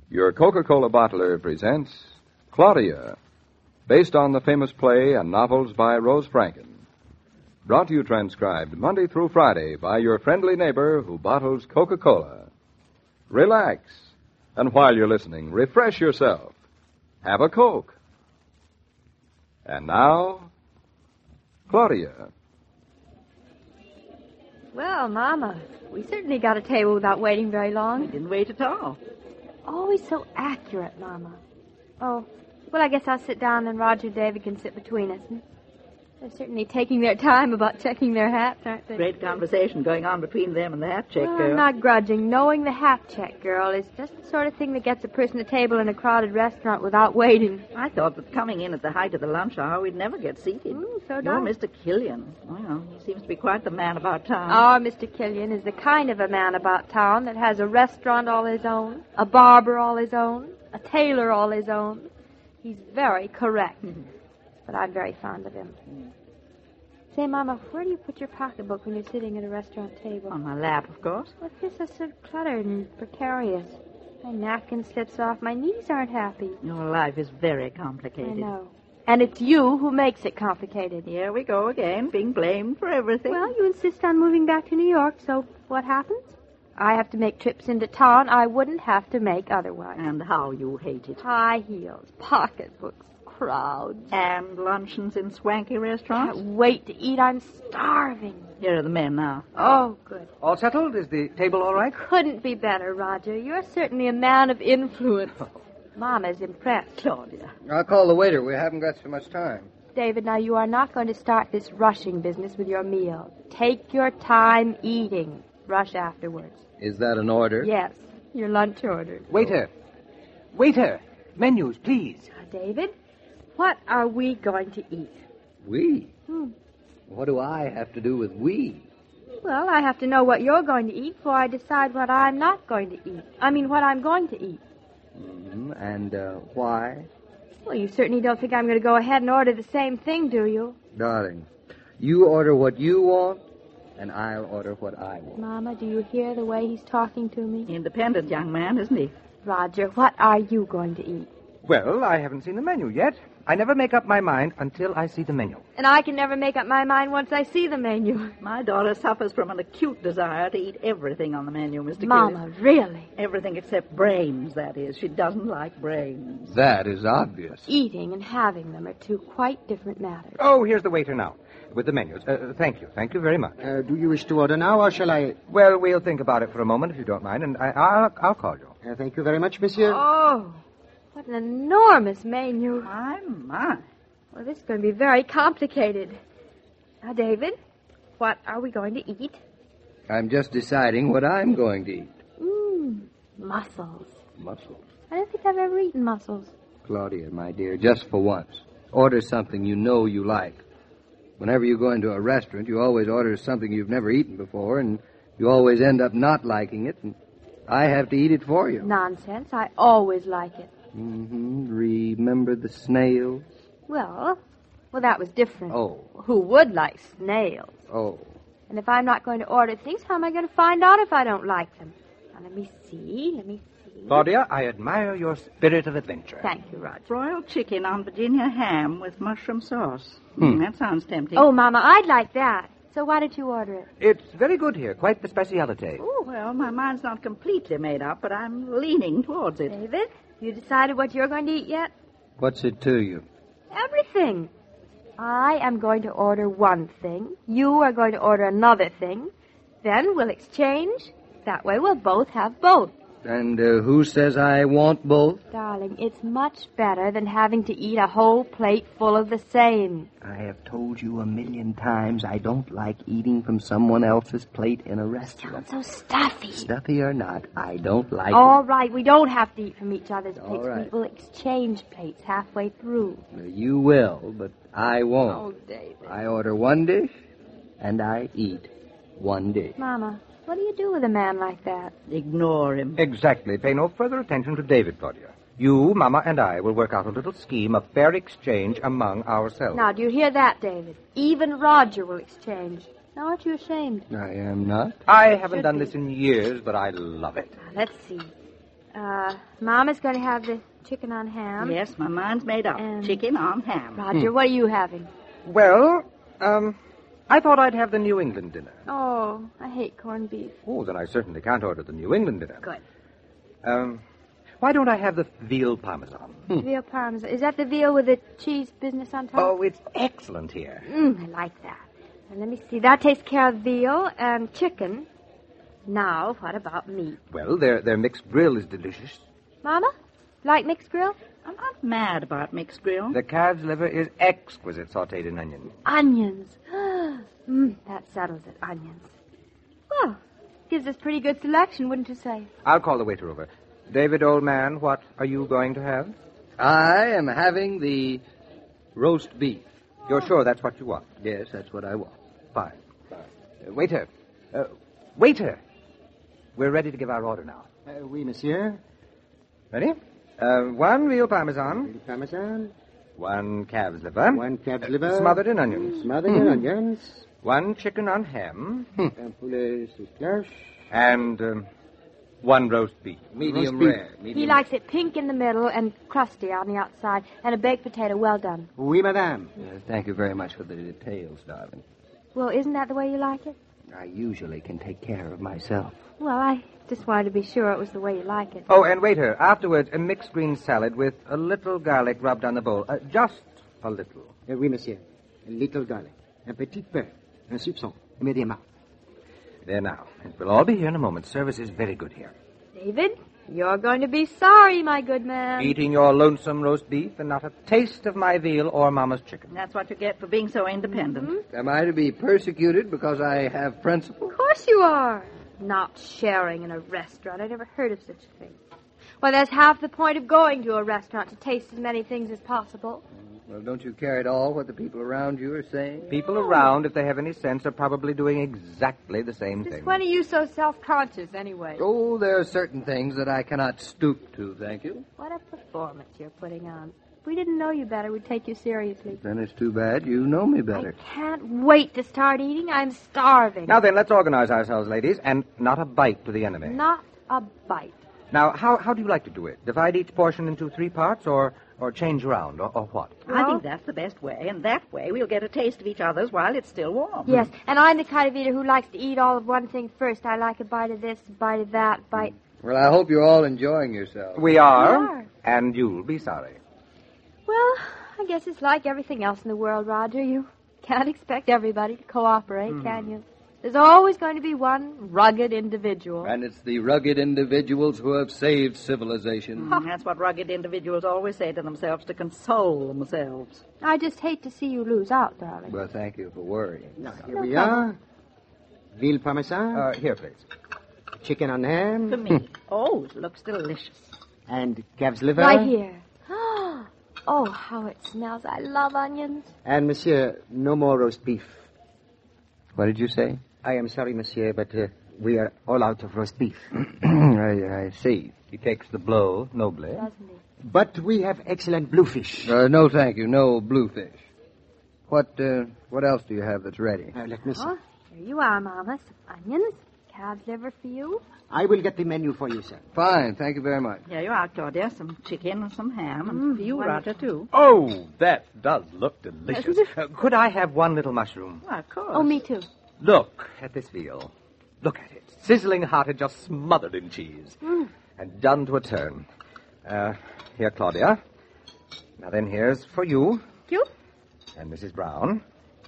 Your Coca-Cola bottler presents Claudia, based on the famous play and novels by Rose Franken. Brought to you transcribed Monday through Friday by your friendly neighbor who bottles Coca-Cola. Relax, and while you're listening, refresh yourself. Have a Coke. And now, Claudia. Well, Mama, we certainly got a table without waiting very long. We didn't wait at all. Always so accurate, Mama. Oh, well, I guess I'll sit down and Roger and David can sit between us. They're certainly taking their time about checking their hats, aren't they? Great conversation going on between them and the hat check girl. I'm not grudging. Knowing the hat check girl is just the sort of thing that gets a person a table in a crowded restaurant without waiting. I thought that coming in at the height of the lunch hour, we'd never get seated. So Nor do I. Mr. Killian. Well, he seems to be quite the man about town. Our Mr. Killian is the kind of a man about town that has a restaurant all his own, a barber all his own, a tailor all his own. He's very correct. But I'm very fond of him. Say, Mama, where do you put your pocketbook when you're sitting at a restaurant table? On my lap, of course. Well, this is so cluttered and precarious. My napkin slips off. My knees aren't happy. Your life is very complicated. I know. And it's you who makes it complicated. Here we go again, being blamed for everything. Well, you insist on moving back to New York, so what happens? I have to make trips into town I wouldn't have to make otherwise. And how you hate it. High heels, pocketbooks, crowds. And luncheons in swanky restaurants. Can't wait to eat. I'm starving. Here are the men now. Oh, good. All settled? Is the table all right? Couldn't be better, Roger. You're certainly a man of influence. Mama's impressed. Claudia. I'll call the waiter. We haven't got so much time. David, now you are not going to start this rushing business with your meal. Take your time eating. Rush afterwards. Is that an order? Yes, your lunch order. Waiter! Waiter! Menus, please. David, what are we going to eat? We? What do I have to do with we? Well, I have to know what you're going to eat before I decide what I'm not going to eat. I mean, what I'm going to eat. And why? Well, you certainly don't think I'm going to go ahead and order the same thing, do you? Darling, you order what you want, and I'll order what I want. Mama, do you hear the way he's talking to me? Independent young man, isn't he? Roger, what are you going to eat? Well, I haven't seen the menu yet. I never make up my mind until I see the menu. And I can never make up my mind once I see the menu. My daughter suffers from an acute desire to eat everything on the menu, Mr. Mama, Killian. really? Everything except brains, that is. She doesn't like brains. That is obvious. Eating and having them are two quite different matters. Oh, here's the waiter now with the menus. Thank you. Thank you very much. Do you wish to order now, or shall I? Well, we'll think about it for a moment, if you don't mind, and I'll call you. Thank you very much, monsieur. Oh, what an enormous menu. My. Well, this is going to be very complicated. Now, David, what are we going to eat? I'm just deciding what I'm going to eat. Mussels. Mussels. I don't think I've ever eaten mussels. Claudia, my dear, just for once, order something you know you like. Whenever you go into a restaurant, you always order something you've never eaten before, and you always end up not liking it, and I have to eat it for you. Nonsense. I always like it. Remember the snails? Well, that was different. Oh. Who would like snails? Oh. And if I'm not going to order things, how am I going to find out if I don't like them? Now, let me see. Claudia, I admire your spirit of adventure. Thank you, Roger. Broiled chicken on Virginia ham with mushroom sauce. That sounds tempting. Oh, Mama, I'd like that. So why don't you order it? It's very good here, quite the speciality. Oh, well, my mind's not completely made up, but I'm leaning towards it. David, you decided what you're going to eat yet? What's it to you? Everything. I am going to order one thing. You are going to order another thing. Then we'll exchange. That way we'll both have both. And who says I want both? Darling, it's much better than having to eat a whole plate full of the same. I have told you 1,000,000 times I don't like eating from someone else's plate in a restaurant. Sounds so stuffy. Stuffy or not, I don't like All right, we don't have to eat from each other's plates. All right. We will exchange plates halfway through. it. You will, but I won't. Oh, David. I order one dish, and I eat one dish. Mama, what do you do with a man like that? Ignore him. Exactly. Pay no further attention to David, Claudia. You, Mama, and I will work out a little scheme of fair exchange among ourselves. Now, do you hear that, David? Even Roger will exchange. Now, aren't you ashamed? I am not. I haven't Should done be. this in years, but I love it. Now, let's see. Mama's going to have the chicken on ham. Yes, my mind's made up. And- Chicken on ham. Roger, what are you having? Well, I thought I'd have the New England dinner. Oh, I hate corned beef. Oh, then I certainly can't order the New England dinner. Good. Why don't I have the veal parmesan? Veal parmesan. Is that the veal with the cheese business on top? Oh, it's excellent here. I like that. And let me see. That takes care of veal and chicken. Now, what about meat? Well, their mixed grill is delicious. Mama, like mixed grill? I'm not mad about mixed grill. The calf's liver is exquisite sautéed in onion. Onions. That settles it. Onions. Well, gives us pretty good selection, wouldn't you say? I'll call the waiter over. David, old man, what are you going to have? I am having the roast beef. You're sure that's what you want? Yes, that's what I want. Fine. Waiter. Waiter. We're ready to give our order now. Oui, monsieur. Ready? One veal parmesan. Veal parmesan. One calf's liver. One calf's liver. Smothered in onions. Smothered in onions. One chicken on ham. Un poulet sous cloche. And one roast beef. Medium Roast beef. rare. He Medium likes it pink in the middle and crusty on the outside, and a baked potato well done. Oui, madame. Yes, thank you very much for the details, darling. Well, isn't that the way you like it? I usually can take care of myself. Well, I just wanted to be sure it was the way you like it. Oh, and waiter, afterwards, a mixed green salad with a little garlic rubbed on the bowl. Just a little. Oui, monsieur. A little garlic. Un petit peu. Un soupçon. Immediatement. There now. It will all be here in a moment. Service is very good here. David, you're going to be sorry, my good man. Eating your lonesome roast beef and not a taste of my veal or Mama's chicken. That's what you get for being so independent. Am I to be persecuted because I have principle? Of course you are. Not sharing in a restaurant. I never heard of such a thing. Well, that's half the point of going to a restaurant, to taste as many things as possible. Well, don't you care at all what the people around you are saying? People around, if they have any sense, are probably doing exactly the same Since thing. when are you so self-conscious, anyway? Oh, there are certain things that I cannot stoop to, thank you. What a performance you're putting on. If we didn't know you better, we'd take you seriously. Then it's too bad you know me better. I can't wait to start eating. I'm starving. Now then, let's organize ourselves, ladies, and not a bite to the enemy. Not a bite. Now, how do you like to do it? Divide each portion into 3 parts, or change around, or what? I think that's the best way, and that way we'll get a taste of each other's while it's still warm. Yes, and I'm the kind of eater who likes to eat all of one thing first. I like a bite of this, a bite of that, bite... Well, I hope you're all enjoying yourselves. We are, We are. and you'll be sorry. Well, I guess it's like everything else in the world, Roger. You can't expect everybody to cooperate, can you? There's always going to be one rugged individual. And it's the rugged individuals who have saved civilization. That's what rugged individuals always say to themselves to console themselves. I just hate to see you lose out, darling. Well, thank you for worrying. Now, here we are. Veal parmesan. Here, please. Chicken on ham. To me. Oh, it looks delicious. And calf's liver. Right here. Oh, how it smells. I love onions. And, monsieur, no more roast beef. What did you say? I am sorry, monsieur, but we are all out of roast beef. I see. He takes the blow nobly. Doesn't he? But we have excellent bluefish. No, thank you. No bluefish. What else do you have that's ready? Let me see. Oh, here you are, Mama. Some onions, calf's liver for you. I will get the menu for you, sir. Fine, thank you very much. Here you are, Claudia. Some chicken and some ham, and for you, wonderful. Roger, too. Oh, that does look delicious. Could I have one little mushroom? Well, of course. Oh, me too. Look at this veal. Look at it. Sizzling hot and just smothered in cheese. And done to a turn. Here, Claudia. Now then, here's for you. You? And Mrs. Brown.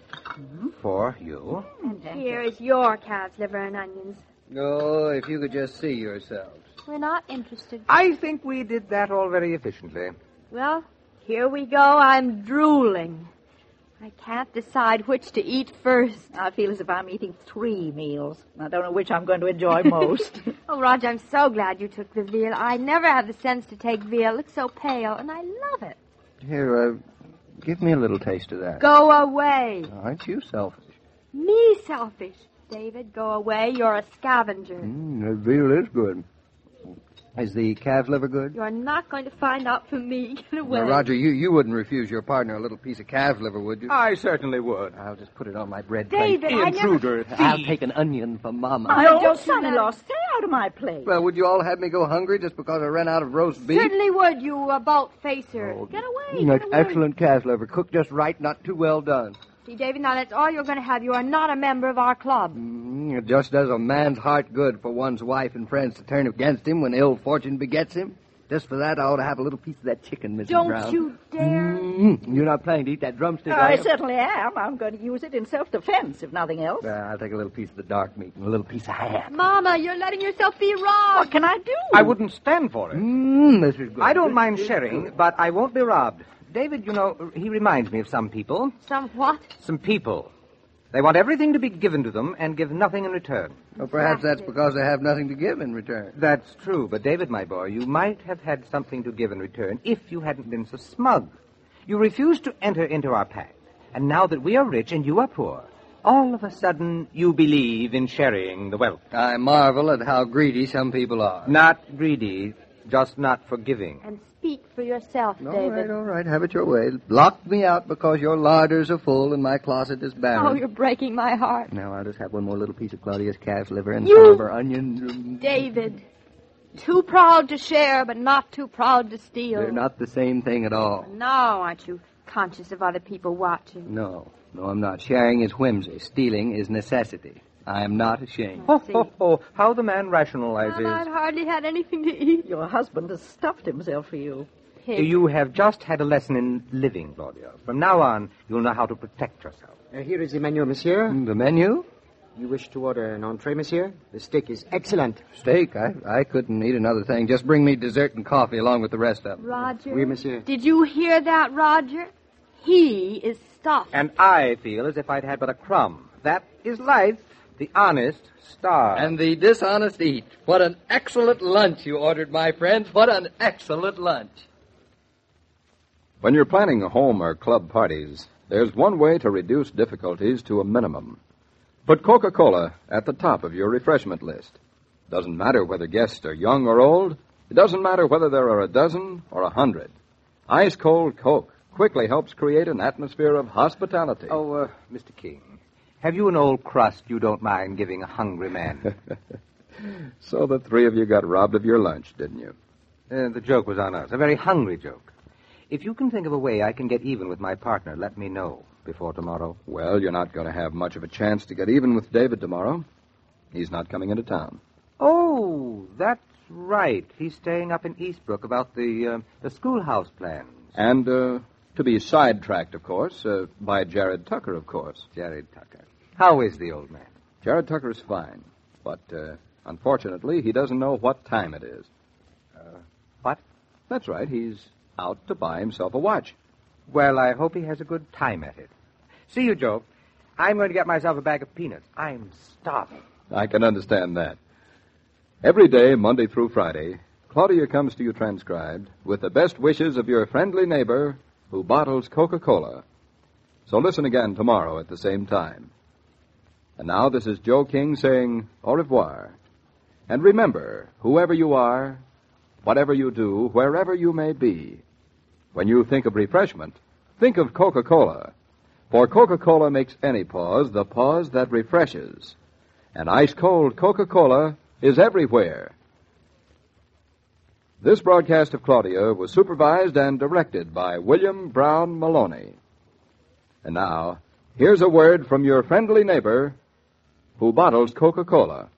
For you. And here is your calf's liver and onions. Oh, if you could just see yourselves. We're not interested. I think we did that all very efficiently. Well, here we go. I'm drooling. I can't decide which to eat first. I feel as if I'm eating 3 meals. I don't know which I'm going to enjoy most. Oh, Roger, I'm so glad you took the veal. I never have the sense to take veal. It looks so pale, and I love it. Here, give me a little taste of that. Go away. Aren't you selfish? Me selfish. David, go away. You're a scavenger. The veal is good. Is the calf's liver good? You're not going to find out from me. Get away. Now, Roger, you wouldn't refuse your partner a little piece of calf's liver, would you? I certainly would. I'll just put it on my bread David, plate. I Intruder. I'll take an onion for Mama. My don't old do son-in-law, that. stay out of my place. Well, would you all have me go hungry just because I ran out of roast beef? Certainly would, you boat-facer. Get away. That's Get away. excellent calf's liver. Cooked just right, not too well done. See, David, now that's all you're going to have. You are not a member of our club. It just does a man's heart good for one's wife and friends to turn against him when ill fortune begets him. Just for that, I ought to have a little piece of that chicken, Mrs. Don't Brown. you dare. You're not planning to eat that drumstick, are I you? certainly am. I'm going to use it in self-defense, if nothing else. I'll take a little piece of the dark meat and a little piece of ham. Mama, you're letting yourself be robbed. What can I do? I wouldn't stand for it. This is good. I don't mind sharing, but I won't be robbed. David, you know, he reminds me of some people. Some what? Some people. They want everything to be given to them and give nothing in return. Well, perhaps that's because they have nothing to give in return. That's true, but David, my boy, you might have had something to give in return if you hadn't been so smug. You refused to enter into our pact, and now that we are rich and you are poor, all of a sudden you believe in sharing the wealth. I marvel at how greedy some people are. Not greedy, just not forgiving. And speak for yourself, David. All right, have it your way. Lock me out because your larders are full and my closet is barren. Oh, you're breaking my heart. Now, I'll just have one more little piece of Claudia's calf's liver and You- some of her onions. David, too proud to share, but not too proud to steal. They're not the same thing at all. No, aren't you conscious of other people watching? No, I'm not. Sharing is whimsy. Stealing is necessity. I am not ashamed. Ho, ho, ho, how the man rationalizes. Well, I've hardly had anything to eat. Your husband has stuffed himself for you. Pig. You have just had a lesson in living, Claudia. From now on, you'll know how to protect yourself. Here is the menu, monsieur. The menu? You wish to order an entree, monsieur? The steak is excellent. Steak? I couldn't eat another thing. Just bring me dessert and coffee along with the rest of them. Roger? Oui, monsieur. Did you hear that, Roger? He is stuffed. And I feel as if I'd had but a crumb. That is life. The honest starve. And the dishonest eat. What an excellent lunch you ordered, my friends. What an excellent lunch. When you're planning home or club parties, there's one way to reduce difficulties to a minimum. Put Coca-Cola at the top of your refreshment list. Doesn't matter whether guests are young or old. It doesn't matter whether there are a dozen or 100. Ice-cold Coke quickly helps create an atmosphere of hospitality. Oh, Mr. King, have you an old crust you don't mind giving a hungry man? So the three of you got robbed of your lunch, didn't you? The joke was on us. A very hungry joke. If you can think of a way I can get even with my partner, let me know before tomorrow. Well, you're not going to have much of a chance to get even with David tomorrow. He's not coming into town. Oh, that's right. He's staying up in Eastbrook about the schoolhouse plans. And to be sidetracked, of course, by Jared Tucker, of course. Jared Tucker. How is the old man? Jared Tucker's fine, but unfortunately, he doesn't know what time it is. What? That's right. He's out to buy himself a watch. Well, I hope he has a good time at it. See you, Joe. I'm going to get myself a bag of peanuts. I'm starving. I can understand that. Every day, Monday through Friday, Claudia comes to you transcribed with the best wishes of your friendly neighbor who bottles Coca-Cola. So listen again tomorrow at the same time. And now this is Joe King saying au revoir. And remember, whoever you are, whatever you do, wherever you may be, when you think of refreshment, think of Coca-Cola. For Coca-Cola makes any pause the pause that refreshes. And ice-cold Coca-Cola is everywhere. This broadcast of Claudia was supervised and directed by William Brown Maloney. And now, here's a word from your friendly neighbor who bottles Coca-Cola.